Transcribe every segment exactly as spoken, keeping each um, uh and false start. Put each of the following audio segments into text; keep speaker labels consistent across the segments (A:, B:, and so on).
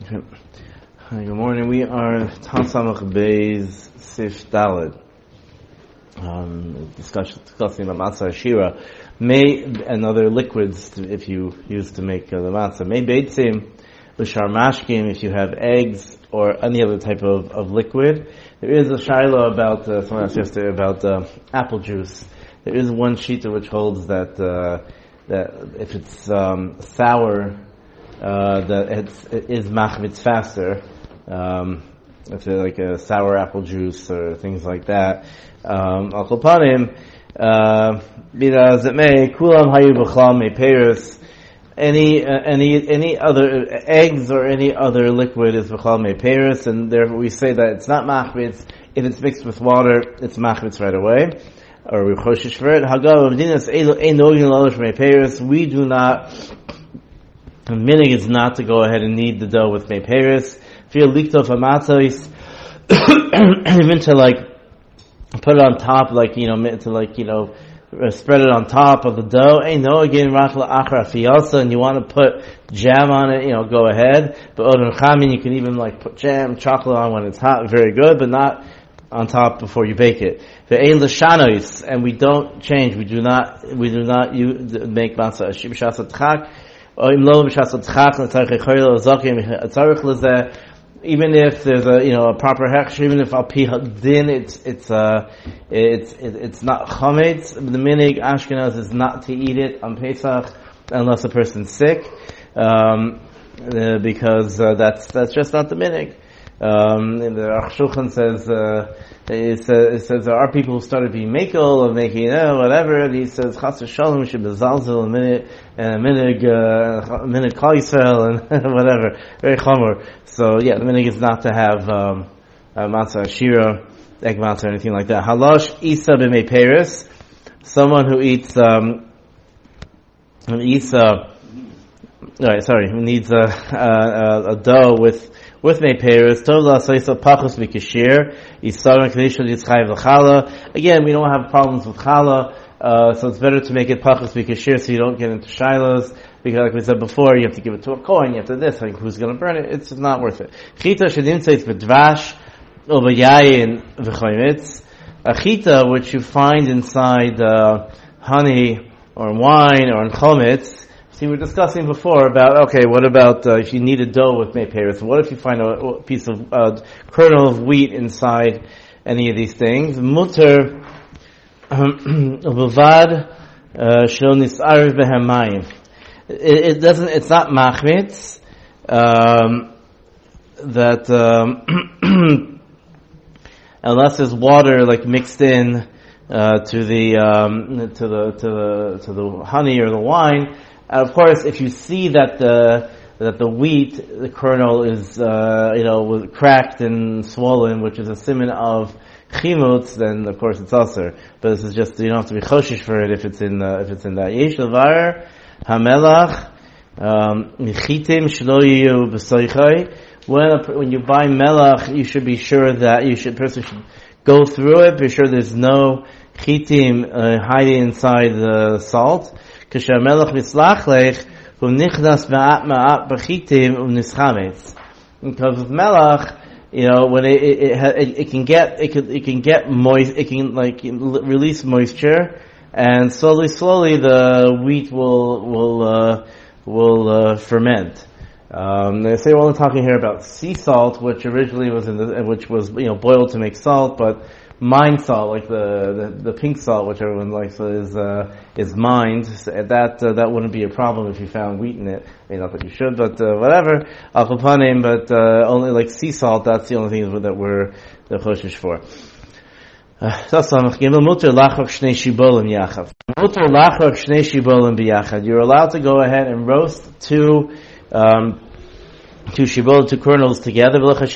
A: Okay. Hi, good morning. We are Tansamach Beis Sif Daled. Um, discuss, discussing the matzah shira, may and other liquids to, if you use to make uh, the matzah. May beitzim b'shar mashkim if you have eggs or any other type of, of liquid. There is a shaila about uh, someone asked yesterday about uh, apple juice. There is one shita which holds that uh, that if it's um, sour, uh, that it's, it is machmitz faster. Um, if it's like a sour apple juice or things like that. Um, Al Kolpanim, B'az it may, Kulam Hayu B'chlam Me Peris, any, uh, any, any other, eggs or any other liquid is B'chlam Me Peris, and therefore we say that it's not machmitz. If it's mixed with water, it's machmitz right away. Or we choshish for it. Hagav Medinas Ein Nogin Lalosh Me Peris, we do not, the minig is not to go ahead and knead the dough with Me Peris. Feel leaked off a matzah, even to like, put it on top, like, you know, to like, you know, spread it on top of the dough. Ain't no again, rachla achra fiyasa, and you want to put jam on it, you know, go ahead. But odon chamin, you can even like put jam, chocolate on when it's hot, very good, but not on top before you bake it. Ve'ein l'shanois, and we don't change, we do not, we do not use, make matzah b'shas tchak, or im lo b'shas tchak, l'tzarech echayla l'zakim, l'tzarech l'zeh. Even if there's a, you know, a proper hechsher, even if al pi din, it's, it's, uh, it's, it's not chametz. The minig Ashkenaz is not to eat it on Pesach unless a person's sick, um, uh, because, uh, that's, that's just not the minig. Um, and the Aruch Shulchan says, uh, it says, it says there are people who started being makel or making, uh, whatever, and he says, chas v'shalom, should be zalzel, a minute, and a minig, uh, a minig Klal Yisrael, and whatever. Very chomer. So, yeah, the minig is not to have, um, uh, matzah shira, egg matzah, or anything like that. Halosh isa b'mei peris, someone who eats, um, an isa, right, sorry, who needs a, a, a dough with, with mei peris, tov la'asaysa pachos b'kashir, yisarim k'nishal yitzchayiv l'chala. Again, we don't have problems with chala, uh, so it's better to make it pachos b'kashir so you don't get into shilos, because like we said before, you have to give it to a kohen, you have to this, like who's gonna burn it? It's just not worth it. Chita shedim tzeit v'dvash, o v'yayin v'choymitz. A chita, which you find inside, uh, honey, or wine, or in chometz. See, we were discussing before about, okay, what about uh, if you need a dough with mei peris? What if you find a, a piece of uh, kernel of wheat inside any of these things? Mutter b'vad shel nis'ariv b'hamayim. It doesn't. It's not machmitz. Um, that um, unless there's water like mixed in uh, to the um, to the to the to the honey or the wine. Of course, if you see that the that the wheat, the kernel is uh, you know cracked and swollen, which is a siman of chimutz, then of course it's aser. But this is just you don't have to be choshish for it if it's in uh, if it's in that yesh levar hamelach michitim shlo yiyu b'soichai. When when you buy melach, you should be sure that you should person should go through it, be sure there's no chitim uh, hiding inside the salt. Because with melach, you know, when it it, it it can get it can it can get moist, it can like release moisture, and slowly slowly the wheat will will uh, will uh, ferment. Um, they say we're only talking here about sea salt, which originally was in the which was you know boiled to make salt, but mined salt, like the, the, the pink salt, which everyone likes, is uh, is mined. That uh, that wouldn't be a problem if you found wheat in it. I mean, not that you should, but uh, whatever. Al Kapanim, but uh, only like sea salt. That's the only thing that we're the choshish for. You're allowed to go ahead and roast two. Um, two shibol, two kernels together. Because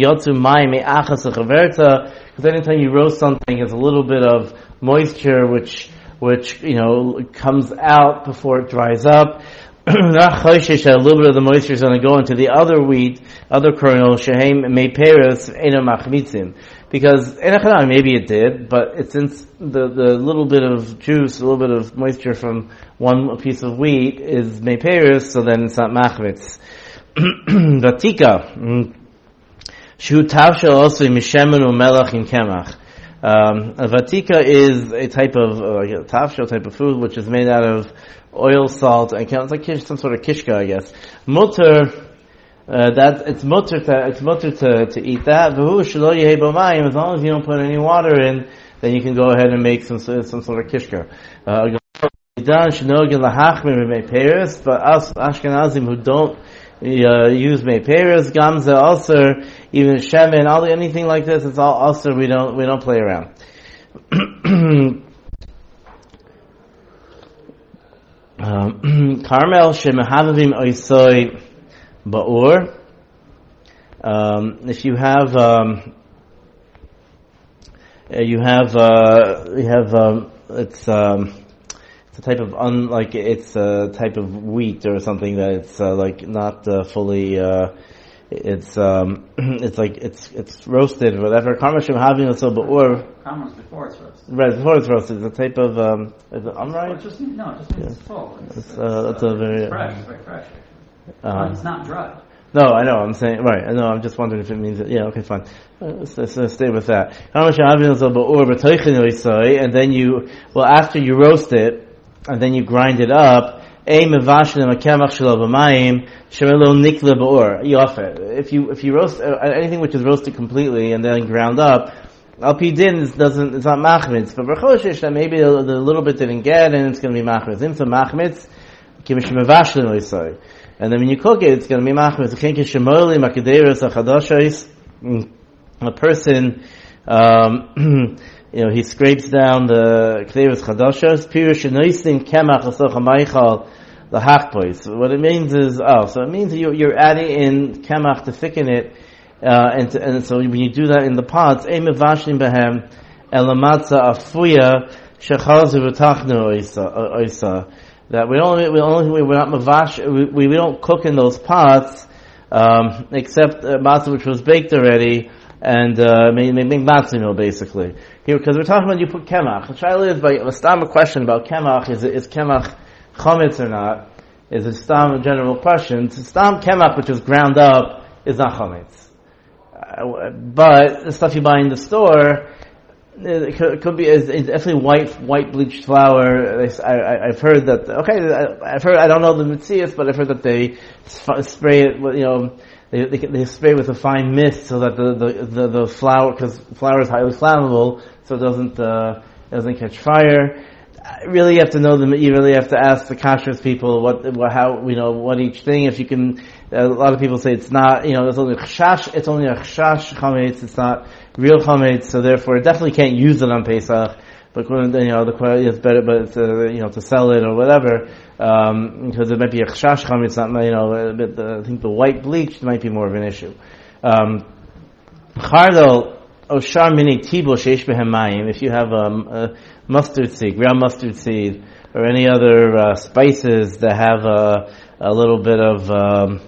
A: anytime you roast something, there's a little bit of moisture which, which, you know, comes out before it dries up. A little bit of the moisture is going to go into the other wheat, other kernel, shehem mei peris, eno machmitzim. Because, maybe it did, but it's since the, the little bit of juice, a little bit of moisture from one piece of wheat is mei peris, so then it's not machmitz. Vatika. Shu tavshel also mishemen umelach in kemach. Um, a vatika is a type of uh, like a tafshel type of food which is made out of oil, salt, and it's like kish, some sort of kishka, I guess. Mutter, uh, that it's mutter to it's mutter to, to eat that. V'hu shelo yehei bo mayim, as long as you don't put any water in, then you can go ahead and make some some sort of kishka. Uh, but us Ashkenazim who don't uh, use mei peres, gamza also, even shemen, all anything like this, it's all also we don't we don't play around. um, Carmel shemehavim oisoi ba'ur. Um, if you have um, you have uh, you have um, it's um, it's a type of un like it's a type of wheat or something that it's uh, like not uh, fully uh, it's um it's like it's it's roasted or whatever. Karmashim having also ba'ur.
B: Karmash before it's roasted.
A: Right, before it's roasted. It's a type of um. Is it umrite?
B: Just no, it just means
A: yeah.
B: it's full. It's,
A: it's,
B: it's,
A: uh, it's a very
B: it's fresh. It's very fresh.
A: Uh,
B: it's not dried.
A: No, I know. I'm saying right. I know. I'm just wondering if it means that. Yeah. Okay. Fine. Uh, let's, let's, let's stay with that. And then you, well, after you roast it, and then you grind it up. If you if you roast uh, anything which is roasted completely and then ground up, al pi din doesn't it's not machmitz. But b'choshish that maybe the, the little bit didn't get and it's going to be machmitz. Imsa machmitz kimishim mevashlin oisai. And then when you cook it, it's going to be machmitz. A person, um, you know, he scrapes down the kederus chadashos. Pirush noisin kemach asoch hamaychal lahachpois. What it means is, oh, so it means you're, you're adding in kemach to thicken it, uh, and to, and so when you do that in the pots, ein mevashlim behem elamatza afuya shechazu v'tachnu oisa. That we don't, we only, we're not mavash, we, we don't cook in those pots, um, except uh, matzah which was baked already, and, uh, make, make matzah meal basically. Here, because we're talking about you put kemach. The trial is, by, a stam question about kemach, is, is kemach chametz or not? Is a stam a general question. Stam kemach, which is ground up, is not chametz. Uh, but the stuff you buy in the store, it could, it could be it's definitely white white bleached flour. I, I, I've heard that. Okay, I've heard. I don't know the mitzias, but I've heard that they spray it. With, you know, they, they they spray with a fine mist so that the the the, the flour, because flour is highly flammable, so it doesn't uh, doesn't catch fire. Really, you have to know them. You really have to ask the kashrus people what, what how you know what each thing. If you can, a lot of people say it's not. You know, it's only a chashash. It's only a chashash chametz. It's not real chametz, so therefore, it definitely can't use it on Pesach. But you know, the quality is better, but it's, uh, you know, to sell it or whatever, um, because it might be a chashash chametz. Not, you know, a bit, uh, I think the white bleach might be more of an issue. Um, chardal. Oshar mini tibul sheish behem mayim. If you have um, a mustard seed, ground mustard seed, or any other uh, spices that have a, a little bit of, um,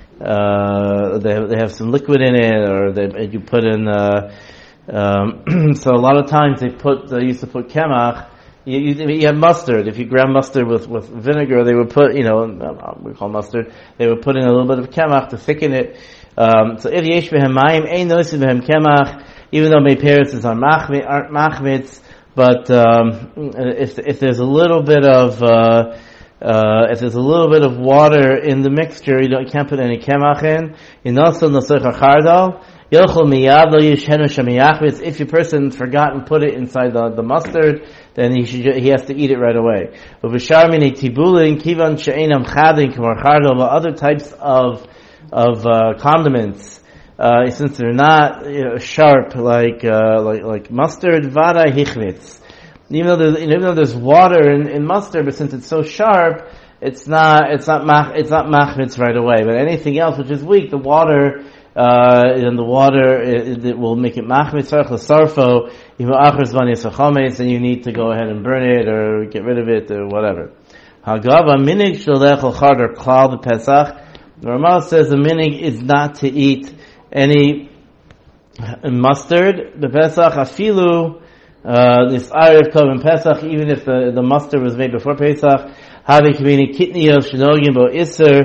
A: uh, they have, they have some liquid in it, or they, you put in. Uh, um, so a lot of times they put, they used to put kemach. You, you, you have mustard. If you ground mustard with, with vinegar, they would put, you know, we call mustard. They would put in a little bit of kemach to thicken it. Um, so if yesh behem mayim, ein nosid behem kemach. Even though mei peres is on machmitz, but um, if if there's a little bit of uh, uh, if there's a little bit of water in the mixture, you don't you can't put any kemach in. If your person forgot and put it inside the, the mustard, then he should he has to eat it right away. But other types of of uh, condiments. Uh, since they're not you know, sharp like uh, like like mustard, vada hichvitz. Even though there's even though there's water in, in mustard, but since it's so sharp, it's not it's not mach, it's not machmitz right away. But anything else which is weak, the water uh, and the water it, it will make it machmitz. Sarfo, and you need to go ahead and burn it or get rid of it or whatever. Hagava minig shalechol chardar klal b'Pesach. The Ramah says the minig is not to eat any mustard, the Pesach, afilu, uh, this Erev Kov Pesach, even if the, the mustard was made before Pesach, havi kivini kitni of shenogim bo iser,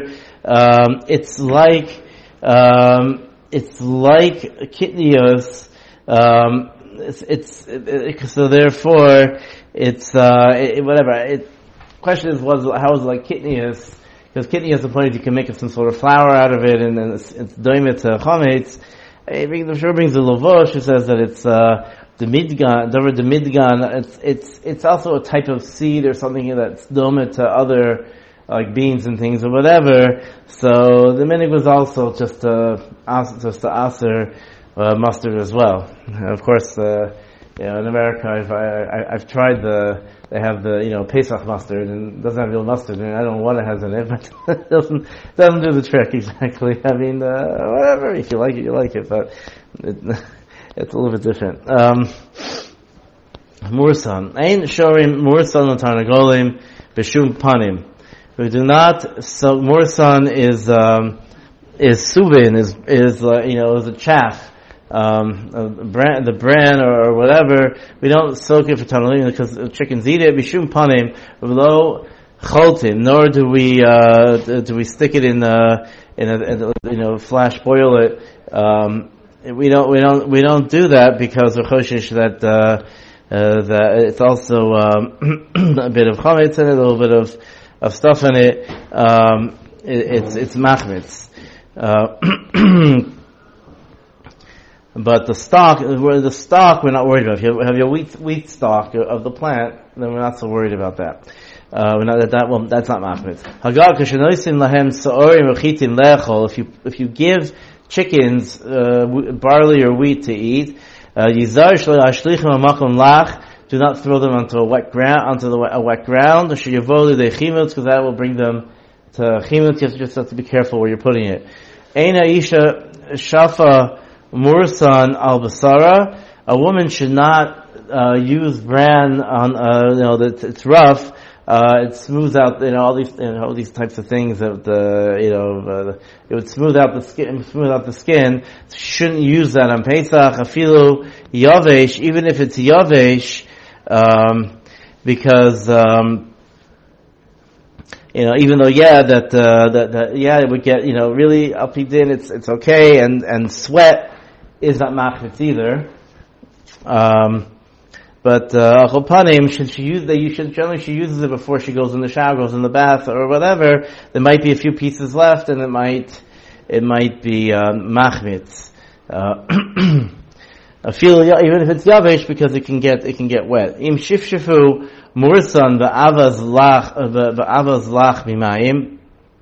A: um, it's like um, it's like kitnios. Um, it's, it's it, it, so therefore it's uh, it, whatever. It, question is, was how is it like kitnios? Because kitnios, the point is you can make some sort of flour out of it, and then it's it's doimet to chametz. The sure brings the Lavosh, who says that it's uh, the midgan, the the midgan. It's it's it's also a type of seed or something that's domet to other like beans and things or whatever. So the minig was also just a just a aser uh, mustard as well. And of course, uh, you know, in America, I've I, I've tried the they have the you know Pesach mustard, and it doesn't have real mustard, and I don't know what it has in it, but it doesn't doesn't do the trick exactly. I mean, uh, whatever, if you like it, you like it, but it, it's a little bit different. Um, Mursan, Ein Shorim Mursan L'Tarnagolim B'Shum Panim. We do not. So Mursan is um, is subin, is is uh, you know is a chaff. Um, uh, bran, the bran or, or whatever, we don't soak it for tanalim because chickens eat it. Bishum panim below choltim. Nor do we uh, do we stick it in uh, in a, in a you know flash boil it. Um, we don't we don't we don't do that because we're choshish that uh, uh, that it's also um, a bit of chametz in it, a little bit of of stuff in it. Um, it it's it's machmitz. Uh, But the stock, the stock, we're not worried about. If you have your wheat wheat stock of the plant, then we're not so worried about that. Uh, we're not that that well, that's not machmitz. Hagar k'shenoisin lahem sa'orim uchitin lechol. If you if you give chickens uh, barley or wheat to eat, yizar shlo ashlichim amakom lach. Do not throw them onto a wet ground, onto the a wet ground. Sheyavolu de chimutz, because that will bring them to chimutz. You just have to be careful where you're putting it. Eina isha shafa Mursan al basara. A woman should not uh, use bran on. Uh, you know that it's rough. Uh, it smooths out. You know all these. You know all these types of things. That the you know uh, it would smooth out the skin. Smooth out the skin. So she shouldn't use that on Pesach. Afilu yavesh, even if it's yavesh, um, because. Um, You know, even though, yeah, that, uh, that, that, yeah, it would get, you know, really up din, it's, it's okay, and, and sweat is not machmitz either. Um, but, uh, chopanim, should she use, that you should, generally she uses it before she goes in the shower, goes in the bath, or whatever. There might be a few pieces left, and it might, it might be, um, machmitz. Uh, I feel, even if it's yavesh, because it can get, it can get wet. Im shifshifu, Mursan v'avaz lach v'avaz lach mimayim.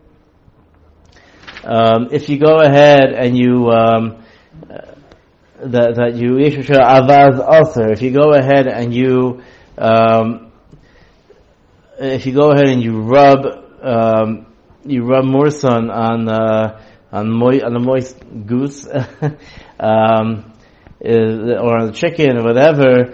A: Um, if you go ahead and you um, that that you yeshusha avaz aser. If you go ahead and you um, if you go ahead and you rub um, you rub mursan on uh, on moi, on a moist goose um, or on the chicken or whatever.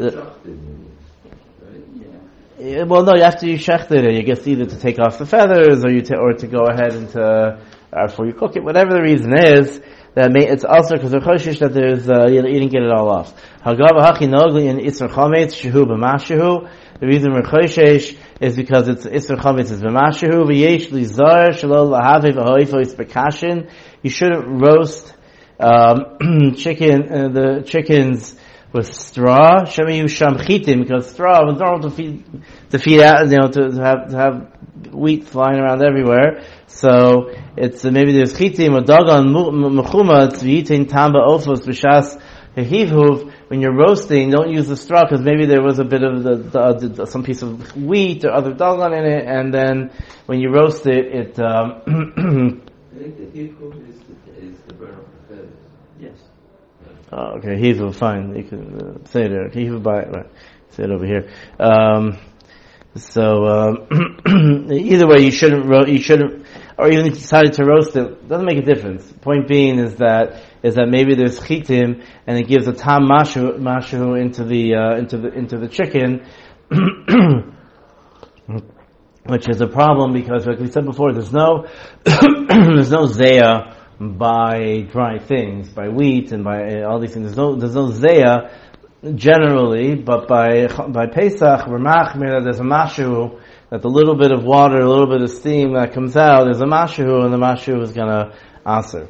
A: Well, no, after you shecht it, you guess either to take off the feathers or you to, or to go ahead and to, uh, before you cook it, whatever the reason is, that may, it's also because they're choshish that there's, uh, you didn't get it all off. Hagav hachi nogli in isr chametz shehu b'mashehu. The reason we're choshish is because it's isr chametz is b'mashehu v'yesh lizar shelo lahave v'hoifos b'kashin. You shouldn't roast, um, chicken, uh, the chickens with straw, shemi yusham chitim, because straw was normal to feed, to feed out, you know, to, to have, to have wheat flying around everywhere. So, it's, uh, maybe there's chitim, or dagan, mechuma, tzviyitin tamba ofos, b'shas, hehivhuv. When you're roasting, don't use the straw, because maybe there was a bit of the, the, the, some piece of wheat or other dagan in it, and then when you roast it, it, um,
C: I think the hehivhuv is the, is the burn of the feathers. Yes.
A: Oh, okay, Hivu, fine. You can uh, say it there. Hivu by right. Say it over here. Um, so um, either way, you shouldn't ro- you shouldn't, or even if you decided to roast it, doesn't make a difference. Point being is that is that maybe there's chitim and it gives a tam mashu mashu into the uh, into the into the chicken, which is a problem because, like we said before, there's no there's no zayah by dry things, by wheat and by uh, all these things. There's no, there's no zayah generally, but by, by Pesach, we're machmir, there's a mashu that the little bit of water, a little bit of steam that comes out is a mashahu, and the mashahu is gonna answer.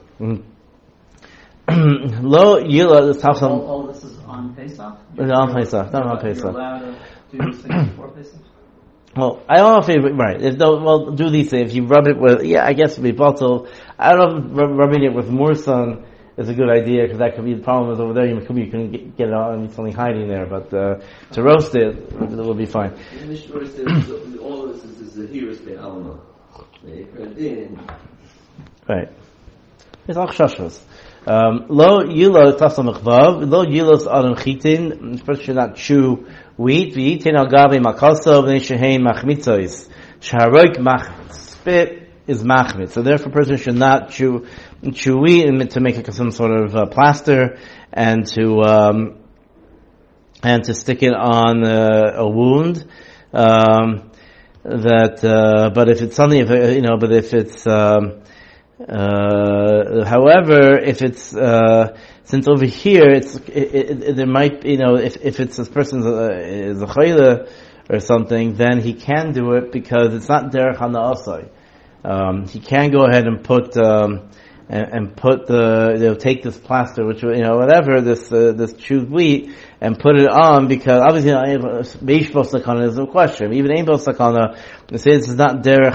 A: Lo yila, this talks
B: All,
A: on,
B: all this is on Pesach?
A: on Pesach, not on
B: You're
A: Pesach.
B: allowed to do these things before Pesach?
A: Well, I don't know if it, right, if don't, well, do these things, if you rub it with, yeah, I guess it'd be bottle. I don't know if rub, rubbing it with more sun is a good idea, because that could be the problem is over there, you could be, you can get, get it out and something hiding there, but, uh, to roast it, it will be fine.
C: The Mishnah says all of this is the heroes the Alma. They heard in.
A: Right. It's all chashvas. Um, lo yilo tasam mechvav, lo yilos adam chitin, first should not chew wheat, v'yitin al gabi makaso, v'nei shehein machmitzois. Shaharok mach, spit is machmit. So therefore a person should not chew, chew wheat and to make it some sort of uh, plaster and to, um, and to stick it on uh, a wound. Um, that, uh, but if it's something, if, you know, but if it's, um, Uh, however, if it's, uh, since over here, it's, it, it, it, there might, you know, if, if it's this person's, uh, is a chayla or something, then he can do it because it's not derech hana'asai. Um, he can go ahead and put, um, and, and put the, you know, take this plaster, which, you know, whatever, this, uh, this chewed wheat, and put it on, because obviously, Beishbo Sakana is a question. Even Einbo Sakana, it says it's not Derech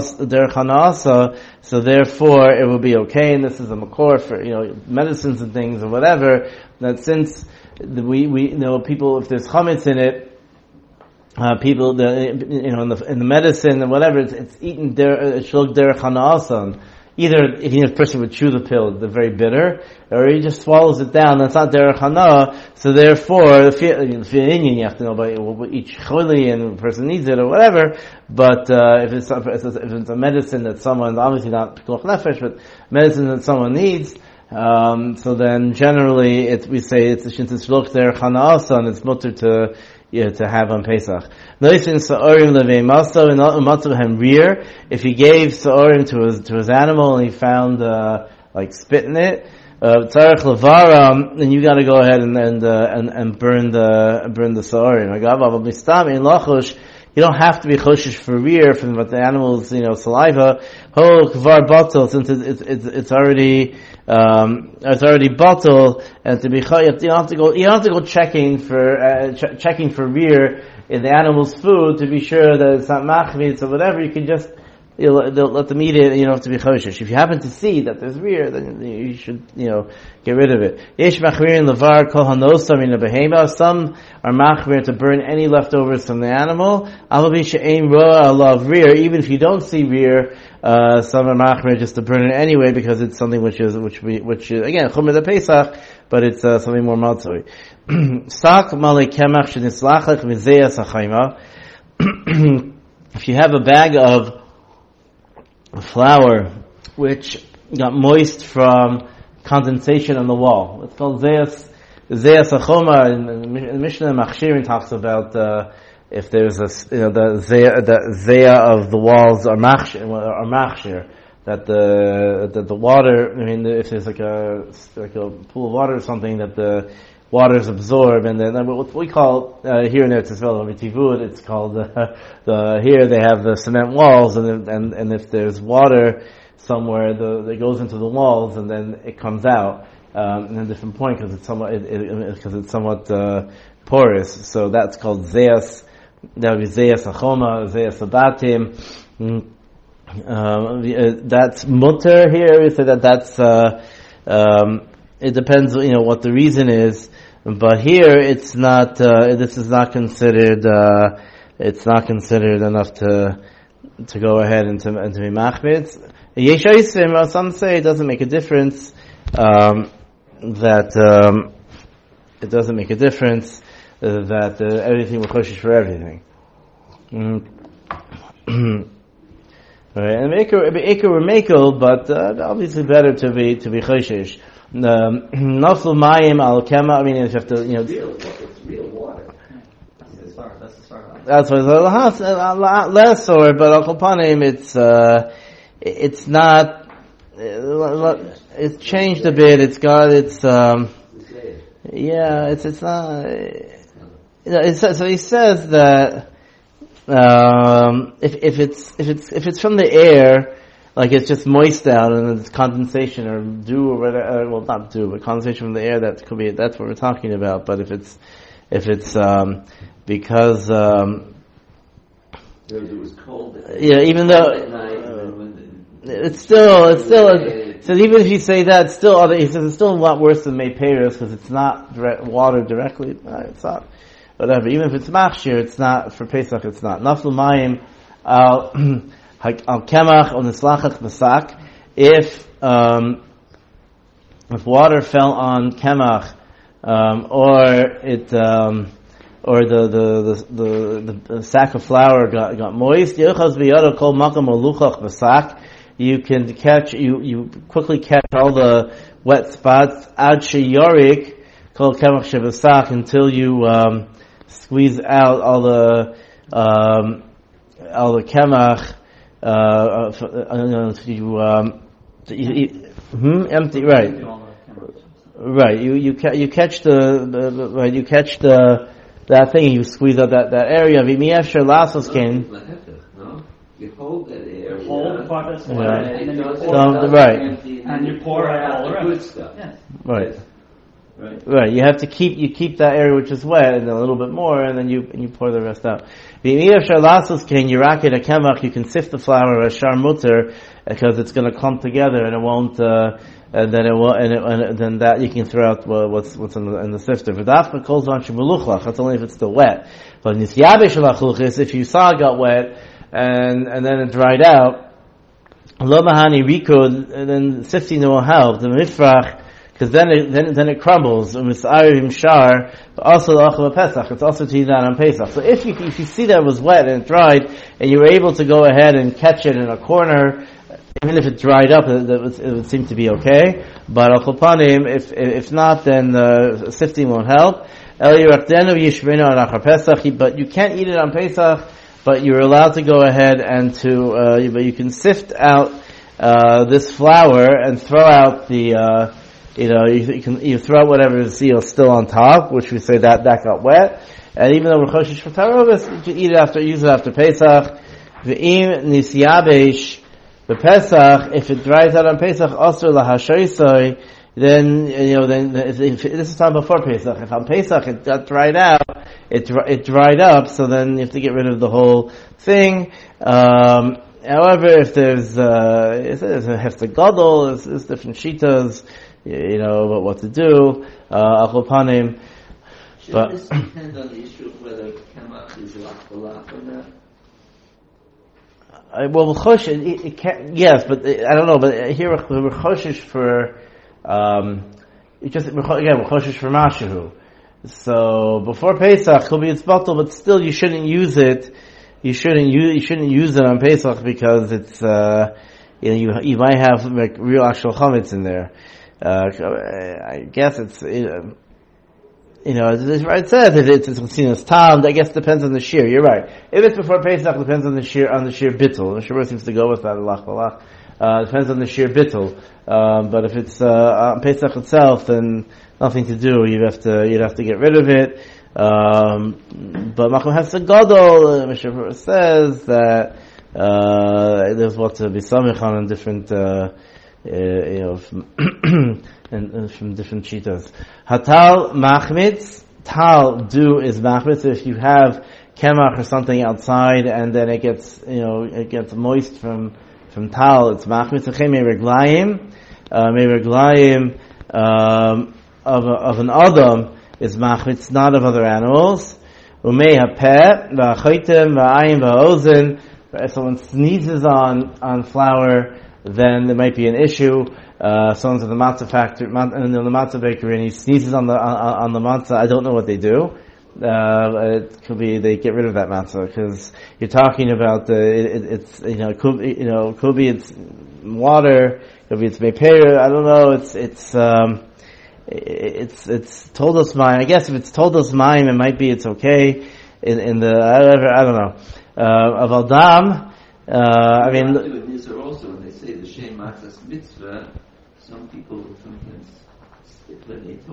A: Hana'asa, so therefore it will be okay, and this is a makor for, you know, medicines and things or whatever, that since we, we, you know, people, if there's chametz in it, uh, people, the, you know, in the, in the medicine and whatever, it's, it's eaten der, shlok Derech Hana'asa. Either if a person would chew the pill, they're very bitter, or he just swallows it down. That's not derech hana. So therefore, if you're Indian, you have to know about each choli and the person needs it or whatever. But uh, if it's if it's a medicine that someone, obviously not pikuach nefesh, but medicine that someone needs, um, so then generally it, we say it's a shintas shloch derech hana, and it's mutter to. Yeah, to have on Pesach. Noisin sa'orim levei maso and umatzu hem rear. If he gave sa'orim to his to his animal and he found uh, like spit in it, tzarech levaram, then you got to go ahead and and, uh, and and burn the burn the sa'orim. Agav mistam in lachosh. You don't have to be choshish for rear from what the animal's, you know, saliva. Ho kvar bottle, since it's it's it's already um it's already bottle, and to be you don't have to go you don't have to go checking for uh, ch- checking for rear in the animal's food to be sure that it's not machmitz or whatever. You can just you know, they'll let them eat it, and you don't have to be choshish. If you happen to see that there's rear, then you should, you know, get rid of it. Yesh machmir in levar kol hanosam in the behema. Some are machmir to burn any leftovers from the animal. Avabi she'ein roa alav rear. Even if you don't see rear, uh, some are machmir just to burn it anyway because it's something which is, which we, which is, again, chumer the Pesach, but it's, uh, something more matzoi. Sak malei kemach shenislachach mizeas hachayma. If you have a bag of flour which got moist from condensation on the wall. It's called Zeas, Zeas Achoma, and Mishnah Machshirin talks about, uh, if there's a, you know, the Zea, the Zea of the walls are Machshir, are Machshir, that the, that the water, I mean, if there's like a, like a pool of water or something, that the waters absorb, and then what we call uh, here in Eretz Yisrael, it's called uh, the here they have the cement walls, and and and if there's water somewhere, the it goes into the walls, and then it comes out um, in a different point because it's somewhat because it, it, it, it's somewhat uh, porous. So that's called zeas. That would be zeas achoma, zeas abatim. Uh, that's mutter here. We say that that's. Uh, um, It depends, you know, what the reason is, but here it's not. Uh, this is not considered. Uh, it's not considered enough to to go ahead and to, and to be machmitz. Yeshayisrim, some say it doesn't make a difference. Um, that um, it doesn't make a difference uh, that uh, everything will choshish for everything. Mm. Right, and Iker were makel, but uh, obviously better to be to be choshish. Naflu mayim al kema. I mean, if you have to, you know,
C: real, it's real water.
B: That's far. That's as far.
A: That's what a lot less, or but al kopanim, it's uh, it's not. It's changed a bit. It's got it's um, yeah. It's it's not. You know, it's, so he says that. um, if if it's if it's if it's from the air, like it's just moist out and it's condensation or dew or whatever, well not dew, but condensation from the air, that could be, that's what we're talking about. But if it's if it's um, because um,
C: It was cold. At
A: yeah, even though
C: at night, and when the,
A: it's still it's still a, so even if you say that, it's still other, he says it's still a lot worse than Meiperos because it's not direct, water directly. Uh, it's not whatever. Even if it's machshir, it's not for Pesach. It's not naflu mayim al al kemach on nislachach b'sak. If um, if water fell on kemach um, or it um, or the the, the the the sack of flour got got moist, yochaz biyado kol makam oluchach b'sak. You can catch, you, you quickly catch all the wet spots, ad sheyorik, kol kemach shebesak, until you, um, squeeze out all the, um, all the kemach, uh, uh, you, um, you, you, hmm, empty, right. Right, you, you, ca- you catch the, the, the, right, you catch the, that thing, you squeeze out that, that area. V'miyeh sher lasos ken.
C: You hold that area.
B: You hold the part that's wet,
A: Right.
B: and then you
C: It
B: pour
A: Um,
B: it out.
A: right.
B: And you pour out all the
C: good
B: rest.
C: stuff.
B: Yes.
A: Right.
C: Right.
A: Right, you have to keep you keep that area which is wet and a little bit more, and then you and you pour the rest out. You can sift the flour as shar mutter because it's going to clump together and it won't. Uh, and then it will, and, it, and then that you can throw out what's what's in the, in the sifter. That's only if it's still wet. But if you saw it got wet and and then it dried out, lo mahani rikud, and then sifting will help. The mifrach. Because then it then then it crumbles. Misarim shar, but also the achal Pesach. It's also to eat that on Pesach. So if you if you see that it was wet and it dried, and you were able to go ahead and catch it in a corner, even if it dried up, it, it, would, it would seem to be okay. But al panim, if if not, then uh, sifting won't help. But you can't eat it on Pesach, but you're allowed to go ahead and to uh, but you can sift out uh, this flour and throw out the. Uh, You know, you, you can you throw out whatever is still on top, which we say that that got wet, and even though we're choshish for tarovis, you can eat it after, use it after Pesach. V'im nisyabesh b'Pesach, if it dries out on Pesach, also lahashoisoi, then you know, then if, if, this is time before Pesach. If on Pesach it got dried out, it it dried up, so then you have to get rid of the whole thing. Um, however, if there's uh, if there's a hefta gadol, there's, there's different shitas. You know about what to do. Uh, Achopanim.
C: Should
A: But
C: this depend on the issue of whether Kemach is lach or not?
A: I, well, chosh, it, it can, yes, but it, I don't know. But here we're choshish for um, it just again we're choshish for mashahu. So before Pesach, could be it's bottle, but still you shouldn't use it. You shouldn't use you shouldn't use it on Pesach because it's uh, you know you you might have like real actual chametz in there. Uh, I guess it's, you know, you know it's, it's right. It says if it's it's seen as tam. I guess it depends on the shear. You're right. If it's before Pesach, it depends on the shear on the shear bittul. The shear seems to go with that. Allah, Allah. Uh, it depends on the shear bittul. Um, but if it's uh, on Pesach itself, then nothing to do. You have to you'd have to get rid of it. Um, but Makom has a gadol. Mishnah says that uh, there's what to be samich on in different. Uh, Uh, you know, from, and, and from different shitas. Hatal machmitz, tal do is machmitz. If you have kemach or something outside, and then it gets, you know, it gets moist from from tal, it's machmitz. Okay, mereglayim, mereglayim um, of of an adam is machmitz, not of other animals. Umei hapeh va'achaytim va'ayim va'ozen. If someone sneezes on on flour, then there might be an issue. Uh, someone's at the matzah factory, in the matzah bakery, and he sneezes on the on, on the matzah. I don't know what they do. Uh, it could be they get rid of that matzah because you're talking about the it, it, it's you know it could you know it could be it's water, it could be it's mepeir. I don't know. It's it's um, it's it's toldos mayim. I guess if it's toldos mayim, it might be it's okay. In in the I don't know uh, of Adam. Uh, I mean,
C: also when they say the Shem Matzah's mitzvah, some people sometimes skip when they talk.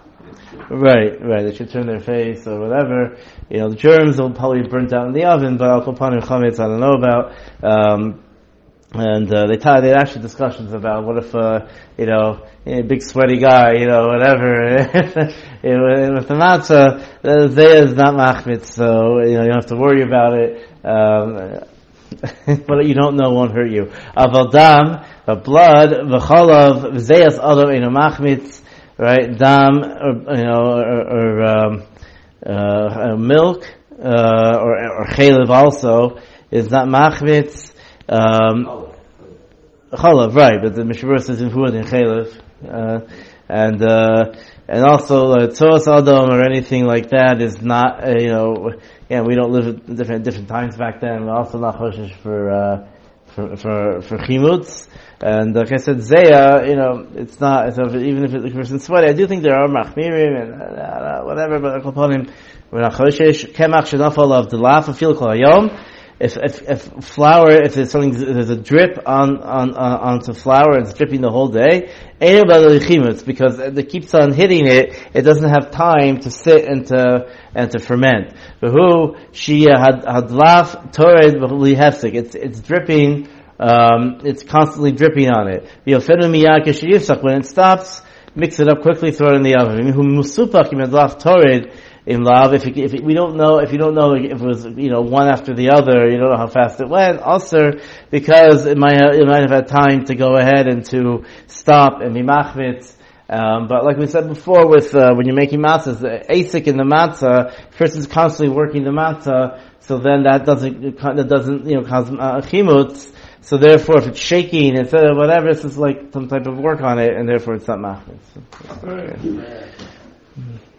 A: Right, right. They should turn their face or whatever. You know, the germs will probably be burnt out in the oven, but al kopanim chametz I don't know about. Um, and uh, they t- they had actually discussions about what if uh, you know a big sweaty guy, you know, whatever. You know, with the matzah, the zeh is not machmitz, so you know you don't have to worry about it. Um, but you don't know won't hurt you. Aval dam, but blood, v'cholav, v'zeyas adam eno machmitz. Right, dam, or, you know, or, or um, uh, milk, uh, or, or chalev also is not machmitz. Um, chalav, right? But the Mishnah says in food in chalev, uh, and uh, and also uh, tzos adam or anything like that is not. Uh, you know, yeah, we don't live at different different times back then. We're also not choshesh for uh, for for for chimutz. And like I said, Zeya, you know, it's not, so if, even if it's a person sweaty, I do think there are machmirim and uh, whatever, but I'll call him, we're not choshesh, kemach shenafal of the laf of fil kol hayom. If, if, if flour, if there's something, if there's a drip on, on, on, onto flour, it's dripping the whole day, ain't about the chimutz, because it keeps on hitting it, it doesn't have time to sit and to, and to ferment. But who, she had, had laf, tored, hefsek, it's, it's dripping, Um, it's constantly dripping on it. When it stops, mix it up quickly, throw it in the oven. In love, if, it, if it, we don't know, if you don't know if it was, you know, one after the other, you don't know how fast it went. Also, because it might have, it might have had time to go ahead and to stop and be machmitz. Um, but like we said before, with uh, when you're making matzahs, the asik in the matzah, first is constantly working the matzah, so then that doesn't that doesn't you know cause uh, chimutz. So therefore, if it's shaking instead of whatever, it's just like some type of work on it, and therefore it's not machmitz. So, okay.